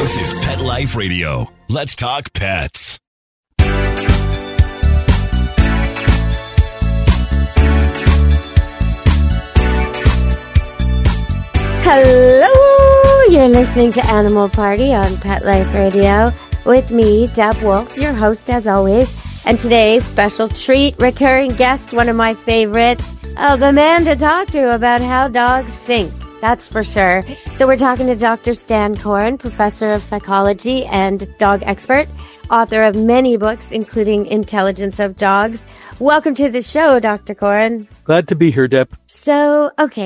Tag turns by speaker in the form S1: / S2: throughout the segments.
S1: This is Pet Life Radio. Let's talk pets.
S2: Hello! You're listening to Animal Party on Pet Life Radio with me, Deb Wolf, your host as always. And today's special treat, recurring guest, one of my favorites, the man to talk to about how dogs think. That's for sure. So we're talking to Dr. Stan Coren, professor of psychology and dog expert, author of many books, including Intelligence of Dogs. Welcome to the show, Dr. Coren.
S3: Glad to be here, Deb.
S2: So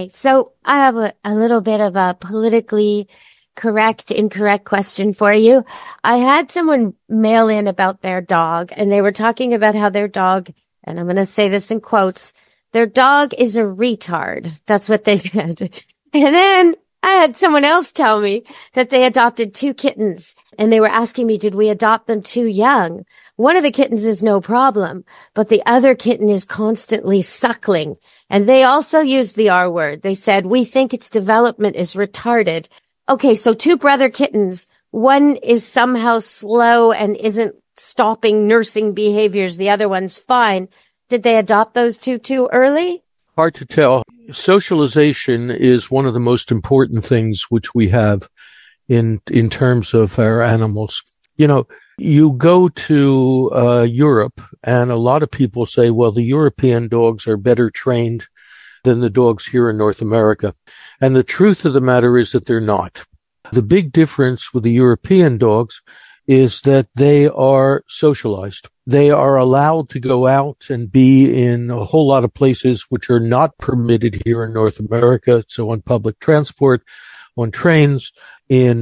S2: I have a little bit of a politically incorrect question for you. I had someone mail in about their dog, and they were talking about how their dog, and I'm going to say this in quotes, their dog is a retard. That's what they said. And then I had someone else tell me that they adopted 2 kittens, and they were asking me, did we adopt them too young? One of the kittens is no problem, but the other kitten is constantly suckling. And they also used the R word. They said, we think its development is retarded. Okay, so 2 brother kittens. One is somehow slow and isn't stopping nursing behaviors. The other one's fine. Did they adopt those 2 too early?
S3: Hard to tell. Socialization is one of the most important things which we have in terms of our animals. You know, you go to Europe, and a lot of people say, well, the European dogs are better trained than the dogs here in North America. And the truth of the matter is that they're not. The big difference with the European dogs is that they are socialized. They are allowed to go out and be in a whole lot of places which are not permitted here in North America. So on public transport, on trains, in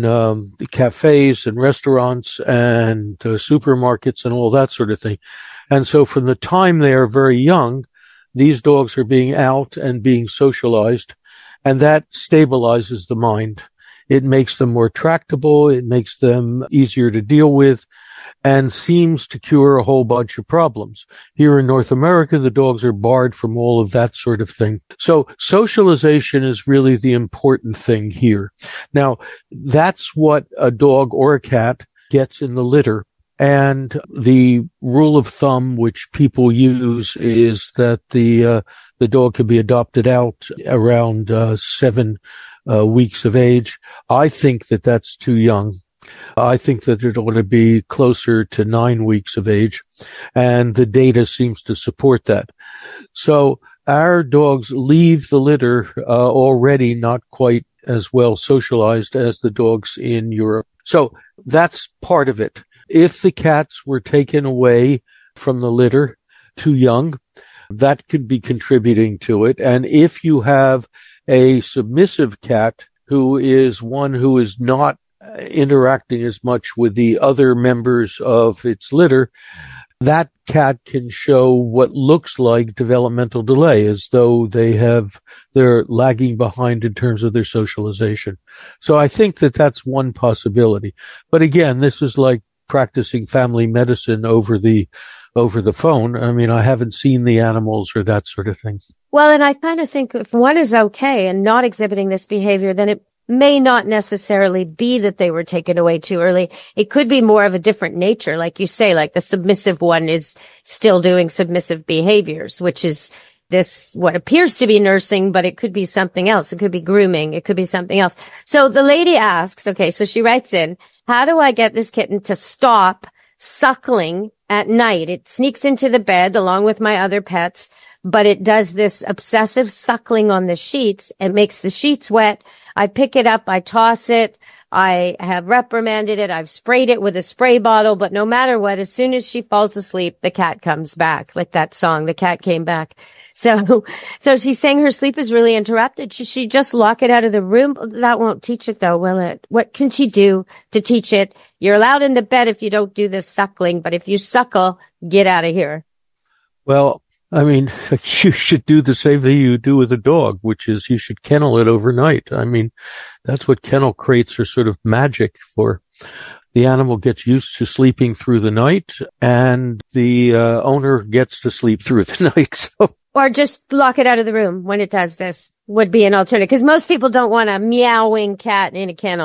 S3: cafes and restaurants and supermarkets and all that sort of thing. And so from the time they are very young, these dogs are being out and being socialized, and that stabilizes the mind. It makes them more tractable. It makes them easier to deal with and seems to cure a whole bunch of problems. Here in North America, the dogs are barred from all of that sort of thing. So socialization is really the important thing here. Now, that's what a dog or a cat gets in the litter. And the rule of thumb which people use is that the dog can be adopted out around 7 weeks of age. I think that that's too young. I think that it ought to be closer to 9 weeks of age, and the data seems to support that. So our dogs leave the litter already not quite as well socialized as the dogs in Europe. So that's part of it. If the cats were taken away from the litter too young, that could be contributing to it. And if you have a submissive cat who is one who is not interacting as much with the other members of its litter, that cat can show what looks like developmental delay, as though they're lagging behind in terms of their socialization. So I think that that's one possibility. But again, this is like practicing family medicine over the phone. I mean, I haven't seen the animals or that sort of thing.
S2: Well, and I kind of think if one is okay and not exhibiting this behavior, then it may not necessarily be that they were taken away too early. It could be more of a different nature. Like you say, like the submissive one is still doing submissive behaviors, which is this, what appears to be nursing, but it could be something else. It could be grooming. It could be something else. So the lady asks, okay, so she writes in, how do I get this kitten to stop suckling at night? It sneaks into the bed along with my other pets, but it does this obsessive suckling on the sheets. It makes the sheets wet. I pick it up. I toss it. I have reprimanded it. I've sprayed it with a spray bottle, but no matter what, as soon as she falls asleep, the cat comes back. Like that song, The Cat Came Back. So she's saying her sleep is really interrupted. Should she just lock it out of the room? That won't teach it though, will it? What can she do to teach it? You're allowed in the bed if you don't do this suckling, but if you suckle, get out of here.
S3: Well, I mean, you should do the same thing you do with a dog, which is you should kennel it overnight. I mean, that's what kennel crates are sort of magic for. The animal gets used to sleeping through the night, and the owner gets to sleep through the night. So,
S2: or just lock it out of the room when it does this would be an alternative, because most people don't want a meowing cat in a kennel.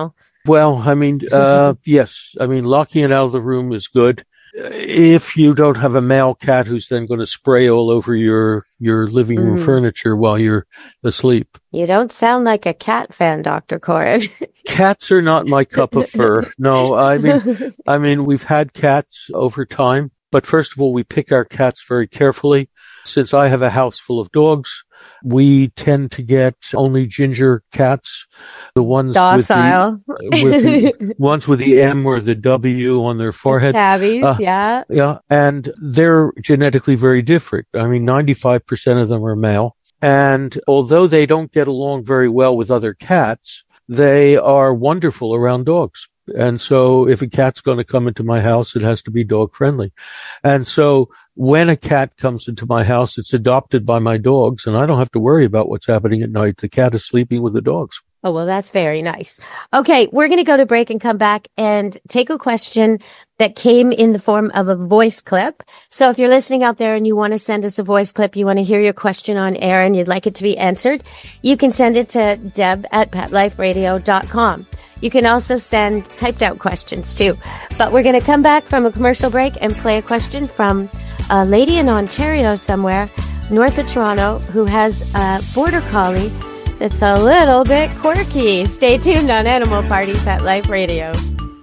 S3: Well, I mean, yes. I mean, locking it out of the room is good. If you don't have a male cat who's then going to spray all over your living room furniture while you're asleep.
S2: You don't sound like a cat fan, Dr. Corin.
S3: Cats are not my cup of fur. No, I mean, we've had cats over time, but first of all, we pick our cats very carefully. Since I have a house full
S2: docile.
S3: we tend to get only ginger cats, the ones
S2: docile,
S3: with the ones with the M or the W on their forehead.
S2: Tabbies, yeah.
S3: Yeah. And they're genetically very different. I mean, 95% of them are male. And although they don't get along very well with other cats, they are wonderful around dogs. And so if a cat's going to come into my house, it has to be dog friendly. And so when a cat comes into my house, it's adopted by my dogs, and I don't have to worry about what's happening at night. The cat is sleeping with the dogs.
S2: Oh, well, that's very nice. Okay, we're going to go to break and come back and take a question that came in the form of a voice clip. So if you're listening out there and you want to send us a voice clip, you want to hear your question on air and you'd like it to be answered, you can send it to deb@petliferadio.com. You can also send typed out questions too. But we're going to come back from a commercial break and play a question from a lady in Ontario somewhere, north of Toronto, who has a border collie that's a little bit quirky. Stay tuned on Animal Party Pet Life Radio.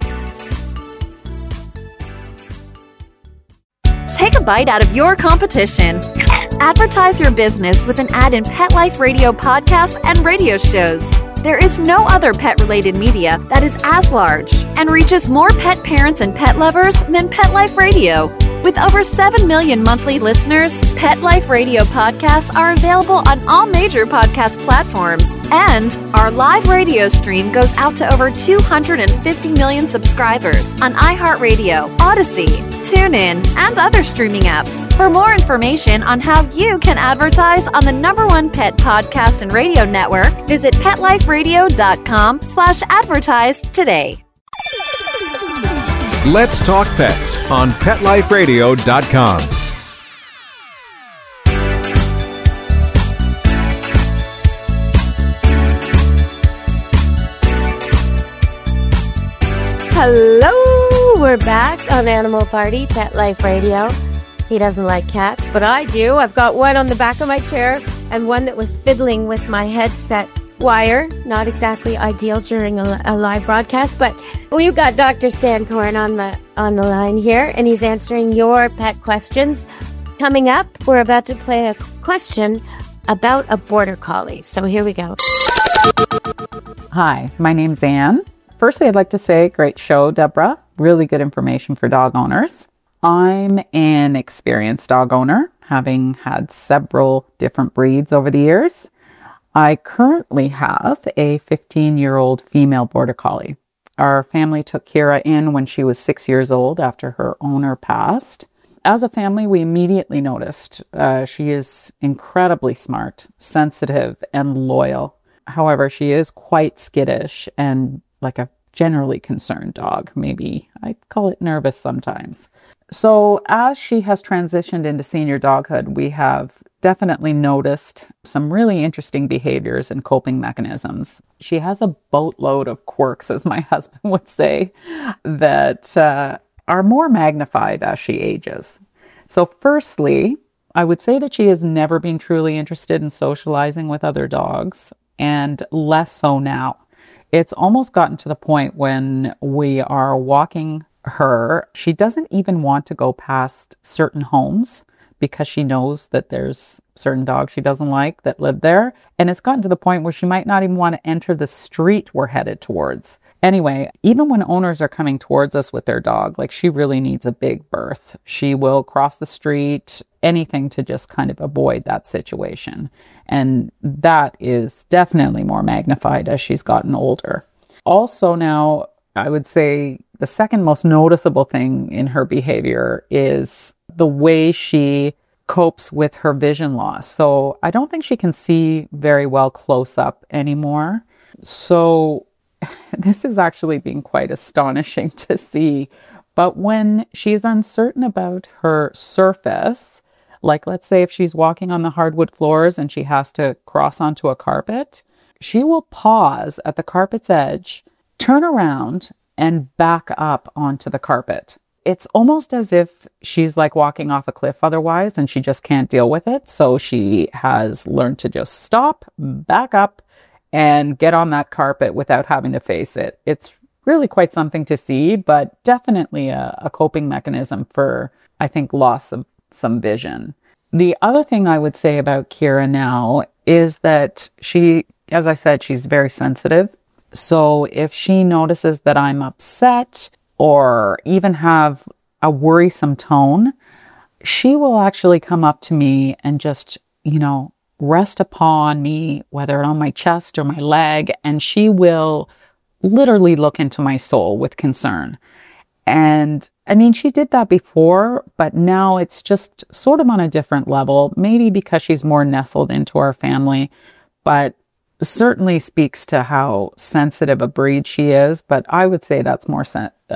S4: Take a bite out of your competition. Advertise your business with an ad in Pet Life Radio podcasts and radio shows. There is no other pet-related media that is as large and reaches more pet parents and pet lovers than Pet Life Radio. With over 7 million monthly listeners, Pet Life Radio podcasts are available on all major podcast platforms. And our live radio stream goes out to over 250 million subscribers on iHeartRadio, Odyssey, TuneIn, and other streaming apps. For more information on how you can advertise on the #1 pet podcast and radio network, visit PetLifeRadio.com/advertise today.
S5: Let's Talk Pets on PetLifeRadio.com.
S2: Hello, we're back on Animal Party Pet Life Radio. He doesn't like cats, but I do. I've got one on the back of my chair and one that was fiddling with my headset wire. Not exactly ideal during a live broadcast, but we've got Dr. Stan Corin on the line here, and he's answering your pet questions. Coming up, we're about to play a question about a border collie. So here we go.
S6: Hi, my name's Anne. Firstly, I'd like to say, great show, Deborah. Really good information for dog owners. I'm an experienced dog owner, having had several different breeds over the years. I currently have a 15-year-old female border collie. Our family took Kira in when she was 6 years old after her owner passed. As a family, we immediately noticed she is incredibly smart, sensitive, and loyal. However, she is quite skittish and like a generally concerned dog. Maybe I'd call it nervous sometimes. So as she has transitioned into senior doghood, we have definitely noticed some really interesting behaviors and coping mechanisms. She has a boatload of quirks, as my husband would say, that are more magnified as she ages. So firstly, I would say that she has never been truly interested in socializing with other dogs, and less so now. It's almost gotten to the point when we are walking her, she doesn't even want to go past certain homes because she knows that there's certain dogs she doesn't like that live there. And it's gotten to the point where she might not even want to enter the street we're headed towards. Anyway, even when owners are coming towards us with their dog, like she really needs a big berth. She will cross the street, anything to just kind of avoid that situation. And that is definitely more magnified as she's gotten older. Also now, I would say the second most noticeable thing in her behavior is the way she copes with her vision loss. So I don't think she can see very well close up anymore. So this is actually being quite astonishing to see. But when she's uncertain about her surface, like let's say if she's walking on the hardwood floors and she has to cross onto a carpet, she will pause at the carpet's edge turn around and back up onto the carpet. It's almost as if she's like walking off a cliff otherwise, and she just can't deal with it. So she has learned to just stop, back up, and get on that carpet without having to face it. It's really quite something to see, but definitely a coping mechanism for, I think, loss of some vision. The other thing I would say about Kira now is that she, as I said, she's very sensitive. So if she notices that I'm upset or even have a worrisome tone, she will actually come up to me and just, rest upon me, whether on my chest or my leg, and she will literally look into my soul with concern. And I mean, she did that before, but now it's just sort of on a different level, maybe because she's more nestled into our family, but certainly speaks to how sensitive a breed she is. But I would say that's more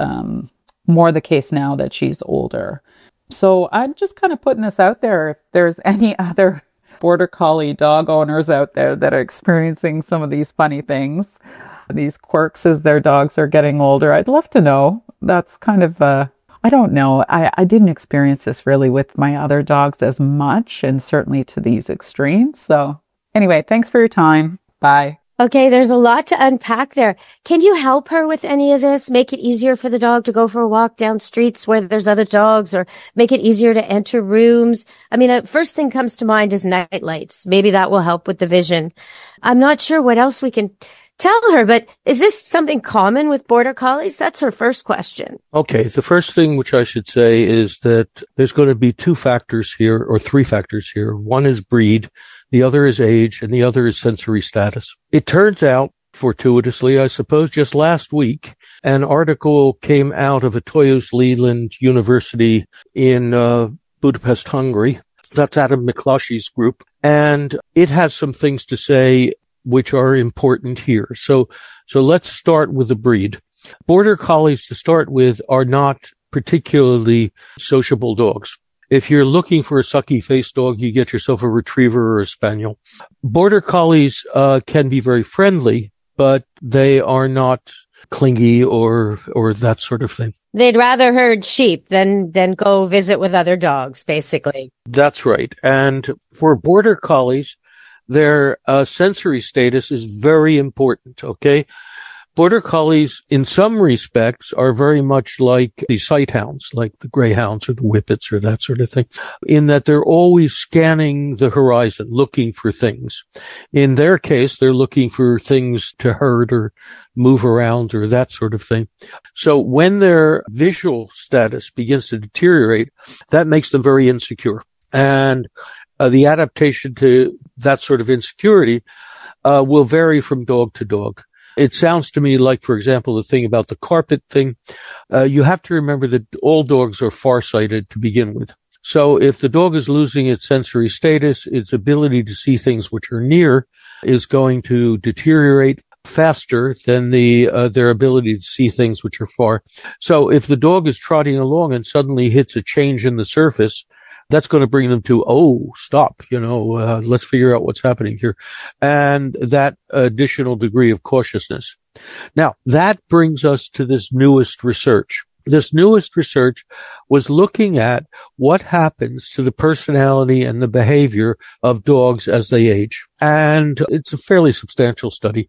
S6: the case now that she's older. So I'm just kind of putting this out there. If there's any other Border Collie dog owners out there that are experiencing some of these funny things, these quirks as their dogs are getting older, I'd love to know. That's kind of, I don't know. I didn't experience this really with my other dogs as much, and certainly to these extremes. So anyway, thanks for your time. Bye.
S2: Okay, there's a lot to unpack there. Can you help her with any of this? Make it easier for the dog to go for a walk down streets where there's other dogs, or make it easier to enter rooms? I mean, first thing comes to mind is night lights. Maybe that will help with the vision. I'm not sure what else we can tell her, but is this something common with Border Collies? That's her first question.
S3: Okay, the first thing which I should say is that there's going to be two factors here, or three factors here. One is breed, the other is age, and the other is sensory status. It turns out, fortuitously, I suppose, just last week, an article came out of Eötvös Leland University in Budapest, Hungary. That's Adam McCloskey's group. And it has some things to say which are important here. So let's start with the breed. Border Collies, to start with, are not particularly sociable dogs. If you're looking for a sucky-faced dog, you get yourself a retriever or a spaniel. Border Collies can be very friendly, but they are not clingy or that sort of thing.
S2: They'd rather herd sheep than go visit with other dogs, basically.
S3: That's right. And for Border Collies, their sensory status is very important, okay? Border Collies, in some respects, are very much like the sighthounds, like the greyhounds or the whippets or that sort of thing, in that they're always scanning the horizon, looking for things. In their case, they're looking for things to herd or move around or that sort of thing. So when their visual status begins to deteriorate, that makes them very insecure. And the adaptation to that sort of insecurity will vary from dog to dog. It sounds to me like, for example, the thing about the carpet thing, you have to remember that all dogs are farsighted to begin with. So if the dog is losing its sensory status, its ability to see things which are near is going to deteriorate faster than their ability to see things which are far. So if the dog is trotting along and suddenly hits a change in the surface, that's going to bring them to, stop, let's figure out what's happening here. And that additional degree of cautiousness. Now, that brings us to this newest research. This newest research was looking at what happens to the personality and the behavior of dogs as they age. And it's a fairly substantial study.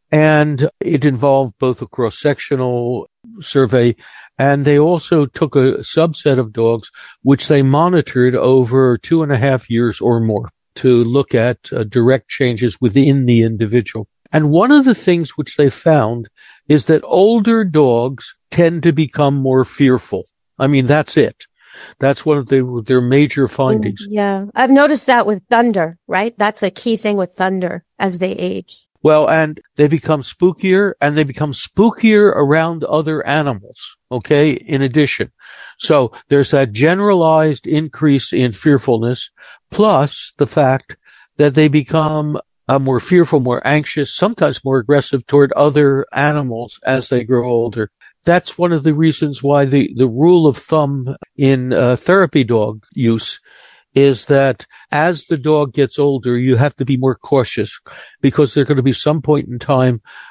S3: And it involved both a cross-sectional survey, and they also took a subset of dogs, which they monitored over 2.5 years or more to look at direct changes within the individual. And one of the things which they found is that older dogs tend to become more fearful. I mean, that's it. That's one of their major findings.
S2: Yeah. I've noticed that with Thunder, right? That's a key thing with Thunder as they age.
S3: Well, and they become spookier, and they become spookier around other animals, okay, in addition. So there's that generalized increase in fearfulness, plus the fact that they become more fearful, more anxious, sometimes more aggressive toward other animals as they grow older. That's one of the reasons why the rule of thumb in therapy dog use is that as the dog gets older, you have to be more cautious, because there's going to be some point in time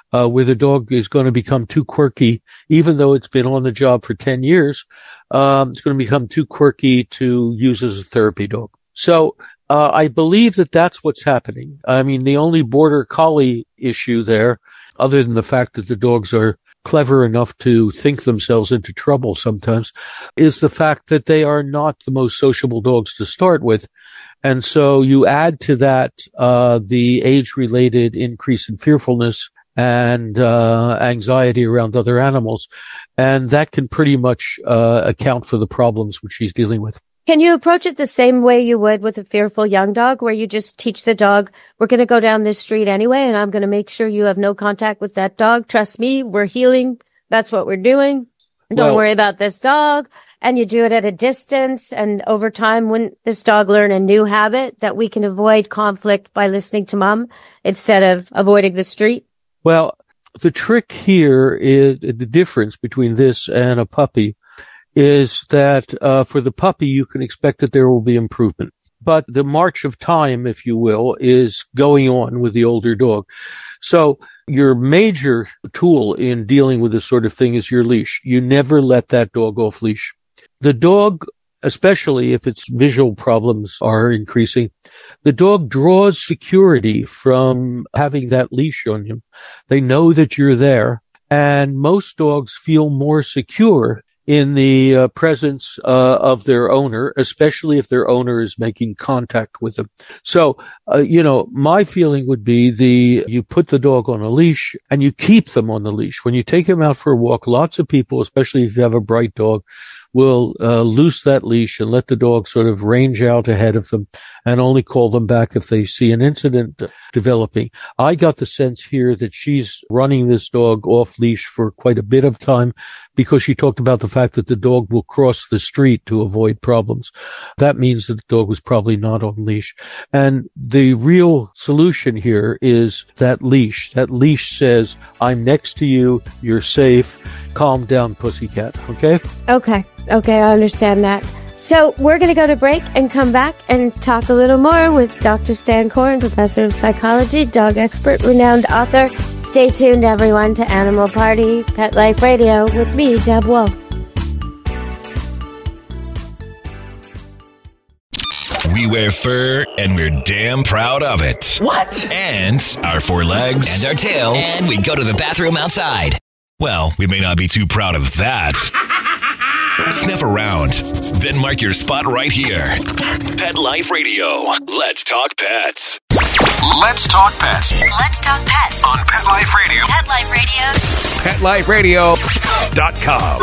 S3: where the dog is going to become too quirky, even though it's been on the job for 10 years. It's going to become too quirky to use as a therapy dog. So, I believe that that's what's happening. I mean, the only border collie issue there, other than the fact that the dogs are clever enough to think themselves into trouble sometimes, is the fact that they are not the most sociable dogs to start with. And so you add to that, the age-related increase in fearfulness and, anxiety around other animals. And that can pretty much, account for the problems which she's dealing with.
S2: Can you approach it the same way you would with a fearful young dog, where you just teach the dog, we're going to go down this street anyway, and I'm going to make sure you have no contact with that dog. Trust me, we're healing. That's what we're doing. Don't worry about this dog. And you do it at a distance. And over time, wouldn't this dog learn a new habit that we can avoid conflict by listening to mom instead of avoiding the street?
S3: Well, the trick here is the difference between this and a puppy is that for the puppy, you can expect that there will be improvement. But the march of time, if you will, is going on with the older dog. So your major tool in dealing with this sort of thing is your leash. You never let that dog off leash. The dog, especially if its visual problems are increasing, the dog draws security from having that leash on him. They know that you're there, and most dogs feel more secure in the presence of their owner, especially if their owner is making contact with them. So, my feeling would be you put the dog on a leash and you keep them on the leash. When you take them out for a walk, lots of people, especially if you have a bright dog, will loose that leash and let the dog sort of range out ahead of them and only call them back if they see an incident developing. I got the sense here that she's running this dog off leash for quite a bit of time because she talked about the fact that the dog will cross the street to avoid problems. That means that the dog was probably not on leash. And the real solution here is that leash. That leash says, I'm next to you, you're safe, calm down, pussycat, okay?
S2: Okay, I understand that. So we're going to go to break and come back and talk a little more with Dr. Stan Korn, professor of psychology, dog expert, renowned author. Stay tuned, everyone, to Animal Party, Pet Life Radio with me, Deb Wolf.
S1: We wear fur, and we're damn proud of it.
S7: What?
S1: And our four legs.
S7: And our tail.
S8: And we go to the bathroom outside.
S1: Well, we may not be too proud of that. Sniff around, then mark your spot right here. Pet Life Radio. Let's talk pets.
S5: Let's talk pets
S8: Let's talk pets
S5: on Pet Life Radio.
S8: Pet Life Radio.
S5: PetLifeRadio.com.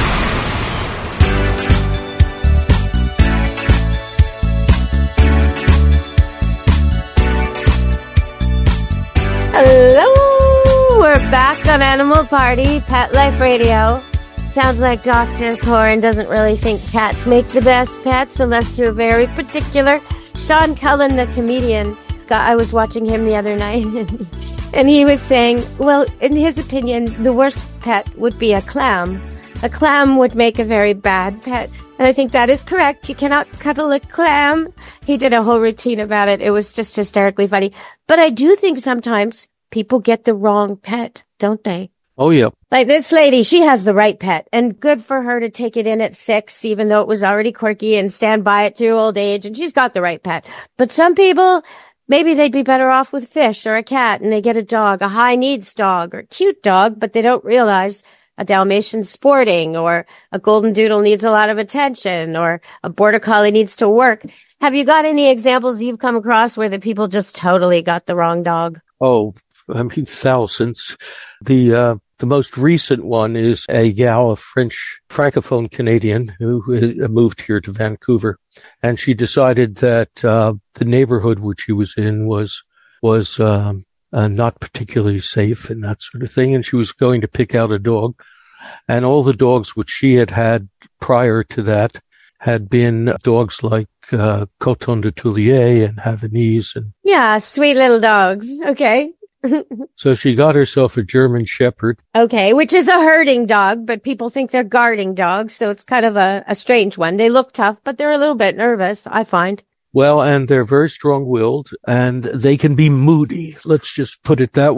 S2: Hello, we're back on Animal Party, Pet Life Radio. Sounds like Dr. Korn doesn't really think cats make the best pets unless you're very particular. Sean Cullen, the comedian, I was watching him the other night, and he was saying, well, in his opinion, the worst pet would be a clam. A clam would make a very bad pet. And I think that is correct. You cannot cuddle a clam. He did a whole routine about it. It was just hysterically funny. But I do think sometimes people get the wrong pet, don't they?
S3: Oh, yeah.
S2: Like this lady, she has the right pet, and good for her to take it in at 6, even though it was already quirky, and stand by it through old age, and she's got the right pet. But some people, maybe they'd be better off with fish or a cat, and they get a dog, a high needs dog, or a cute dog, but they don't realize a Dalmatian sporting, or a golden doodle needs a lot of attention, or a border collie needs to work. Have you got any examples you've come across where the people just totally got the wrong dog?
S3: Oh, I mean, thousands. The most recent one is a gal, a French francophone Canadian who moved here to Vancouver, and she decided that the neighborhood which she was in was not particularly safe and that sort of thing, and she was going to pick out a dog, and all the dogs which she had prior to that had been dogs like Coton de Toulier and Havanese, and
S2: yeah, sweet little dogs. Okay.
S3: So she got herself a German Shepherd.
S2: Okay, which is a herding dog, but people think they're guarding dogs, so it's kind of a strange one. They look tough, but they're a little bit nervous, I find.
S3: Well, and they're very strong-willed, and they can be moody. Let's just put it that way.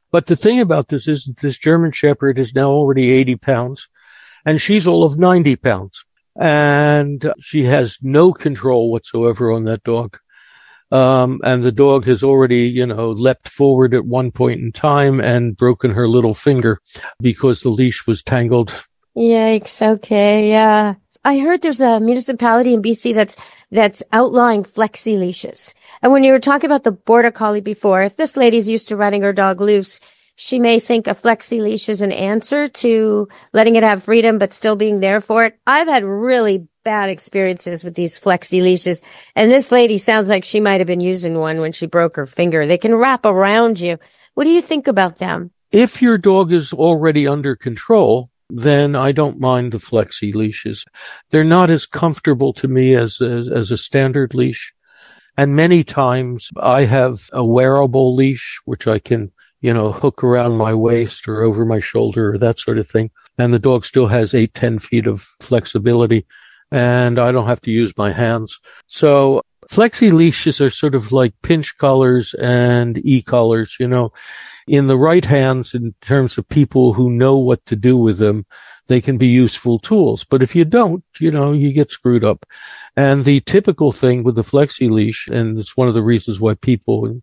S3: But the thing about this is that this German Shepherd is now already 80 pounds and she's all of 90 pounds. And she has no control whatsoever on that dog. And the dog has already, leapt forward at one point in time and broken her little finger because the leash was tangled.
S2: Yikes. Okay. Yeah. I heard there's a municipality in BC that's outlawing flexi leashes. And when you were talking about the border collie before, if this lady's used to running her dog loose, she may think a flexi leash is an answer to letting it have freedom, but still being there for it. I've had really bad experiences with these flexi leashes. And this lady sounds like she might have been using one when she broke her finger. They can wrap around you. What do you think about them?
S3: If your dog is already under control, then I don't mind the flexi leashes. They're not as comfortable to me as a standard leash. And many times I have a wearable leash, which I can, hook around my waist or over my shoulder or that sort of thing. And the dog still has 8-10 feet of flexibility and I don't have to use my hands. So flexi leashes are sort of like pinch collars and e-collars, In the right hands, in terms of people who know what to do with them, they can be useful tools. But if you don't, you get screwed up. And the typical thing with the flexi leash, and it's one of the reasons why people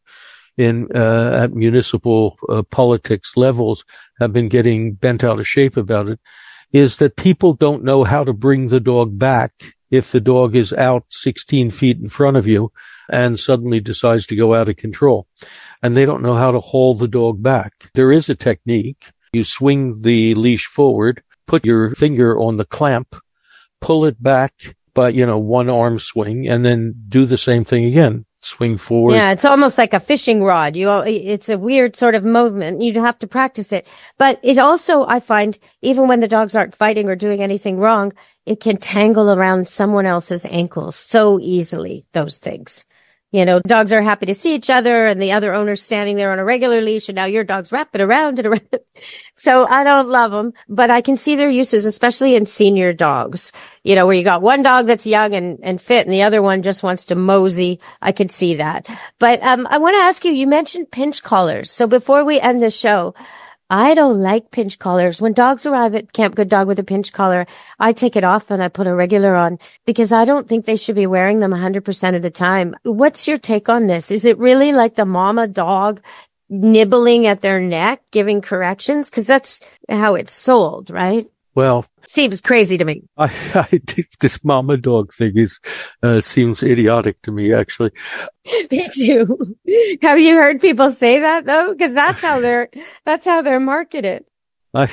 S3: at municipal politics levels have been getting bent out of shape about it, is that people don't know how to bring the dog back if the dog is out 16 feet in front of you and suddenly decides to go out of control. And they don't know how to haul the dog back. There is a technique. You swing the leash forward, put your finger on the clamp, pull it back by, one arm swing, and then do the same thing again. Swing forward.
S2: Yeah, it's almost like a fishing rod. It's a weird sort of movement. You have to practice it. But it also, I find, even when the dogs aren't fighting or doing anything wrong, it can tangle around someone else's ankles so easily, those things. Dogs are happy to see each other and the other owner's standing there on a regular leash and now your dog's wrapping around and around. So I don't love them, but I can see their uses, especially in senior dogs, where you got one dog that's young and fit and the other one just wants to mosey. I could see that. But, I want to ask you mentioned pinch collars. So before we end the show, I don't like pinch collars. When dogs arrive at Camp Good Dog with a pinch collar, I take it off and I put a regular on because I don't think they should be wearing them 100% of the time. What's your take on this? Is it really like the mama dog nibbling at their neck, giving corrections? Because that's how it's sold, right?
S3: Well,
S2: seems crazy to me.
S3: I think this mama dog thing seems idiotic to me, actually.
S2: Me too. Have you heard people say that though? Because that's how they're marketed.
S3: I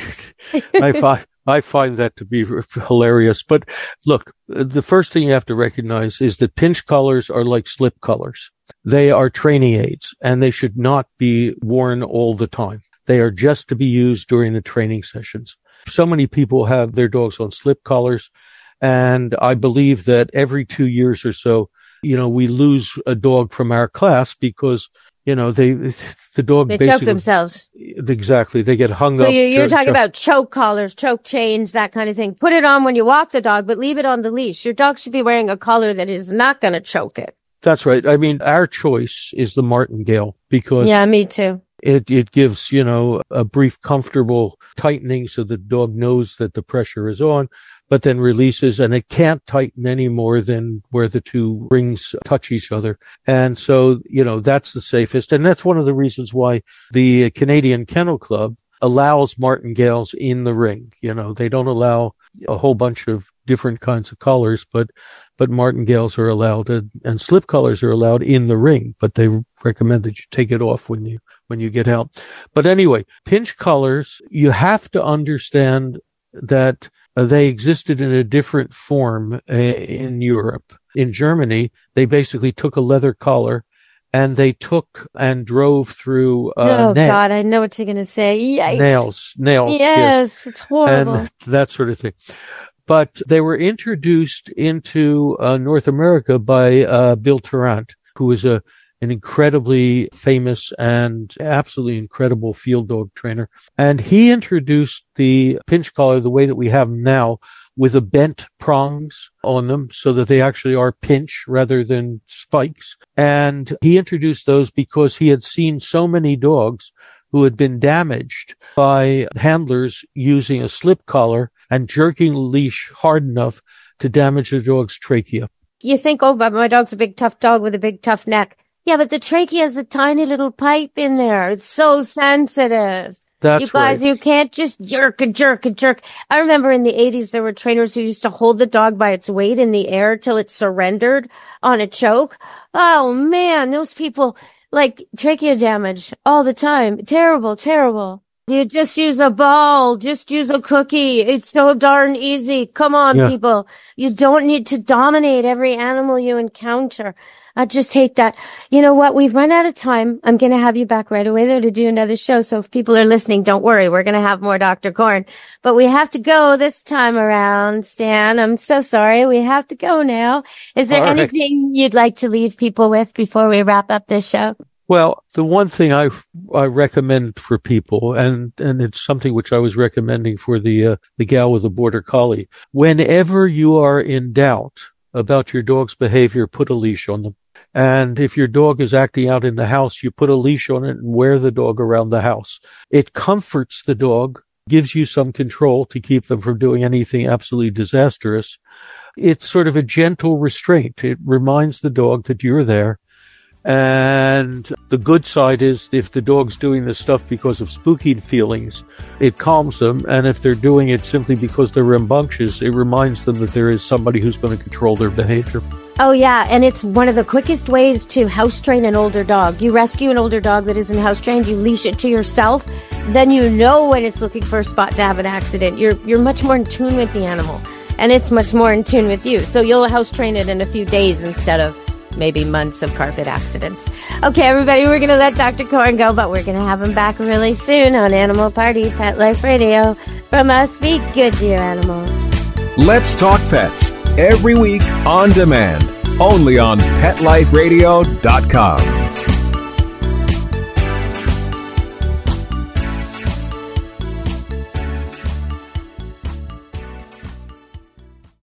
S3: find that to be hilarious. But look, the first thing you have to recognize is that pinch collars are like slip collars. They are training aids and they should not be worn all the time. They are just to be used during the training sessions. So many people have their dogs on slip collars, and I believe that every 2 years or so, we lose a dog from our class because, the dog
S2: they
S3: basically
S2: choke themselves.
S3: Exactly. They get hung up.
S2: So you're talking about choke collars, choke chains, that kind of thing. Put it on when you walk the dog, but leave it on the leash. Your dog should be wearing a collar that is not going to choke it.
S3: That's right. I mean, our choice is the martingale because.
S2: Yeah, me too.
S3: It gives, a brief comfortable tightening so the dog knows that the pressure is on, but then releases and it can't tighten any more than where the two rings touch each other. And so, that's the safest. And that's one of the reasons why the Canadian Kennel Club allows martingales in the ring. They don't allow a whole bunch of different kinds of collars, but martingales are allowed and slip collars are allowed in the ring, but they recommend that you take it off when you get out. But anyway, pinch collars, you have to understand that they existed in a different form in Europe. In Germany, they basically took a leather collar and they took and drove through
S2: oh God, I know what you're going to say. Yikes.
S3: Nails.
S2: Yes, it's horrible.
S3: And that sort of thing. But they were introduced into North America by Bill Tarrant, who is an incredibly famous and absolutely incredible field dog trainer. And he introduced the pinch collar the way that we have them now, with the bent prongs on them so that they actually are pinch rather than spikes. And he introduced those because he had seen so many dogs who had been damaged by handlers using a slip collar and jerking the leash hard enough to damage the dog's trachea.
S2: You think, oh, but my dog's a big tough dog with a big tough neck. Yeah, but the trachea has a tiny little pipe in there. It's so sensitive.
S3: That's
S2: you guys,
S3: right.
S2: You can't just jerk and jerk and jerk. I remember in the 80s, there were trainers who used to hold the dog by its weight in the air till it surrendered on a choke. Oh man, those people, like, trachea damage all the time. Terrible, terrible. You just use a ball. Just use a cookie. It's so darn easy. Come on, people. You don't need to dominate every animal you encounter. I just hate that. You know what? We've run out of time. I'm going to have you back right away there to do another show. So if people are listening, don't worry. We're going to have more Dr. Korn. But we have to go this time around, Stan. I'm so sorry. We have to go now. Is there anything you'd like to leave people with before we wrap up this show?
S3: Well, the one thing I recommend for people, and it's something which I was recommending for the gal with the border collie, whenever you are in doubt about your dog's behavior, put a leash on them. And if your dog is acting out in the house, you put a leash on it and wear the dog around the house. It comforts the dog, gives you some control to keep them from doing anything absolutely disastrous. It's sort of a gentle restraint. It reminds the dog that you're there. And the good side is if the dog's doing this stuff because of spooky feelings, it calms them. And if they're doing it simply because they're rambunctious, it reminds them that there is somebody who's going to control their behavior.
S2: Oh, yeah. And it's one of the quickest ways to house train an older dog. You rescue an older dog that isn't house trained, you leash it to yourself, then you know when it's looking for a spot to have an accident. You're much more in tune with the animal, and it's much more in tune with you. So you'll house train it in a few days instead of maybe months of carpet accidents. Okay, everybody, we're going to let Dr. Korn go, but we're going to have him back really soon on Animal Party Pet Life Radio. From us, be good to your animals.
S5: Let's Talk Pets, every week on demand, only on PetLifeRadio.com.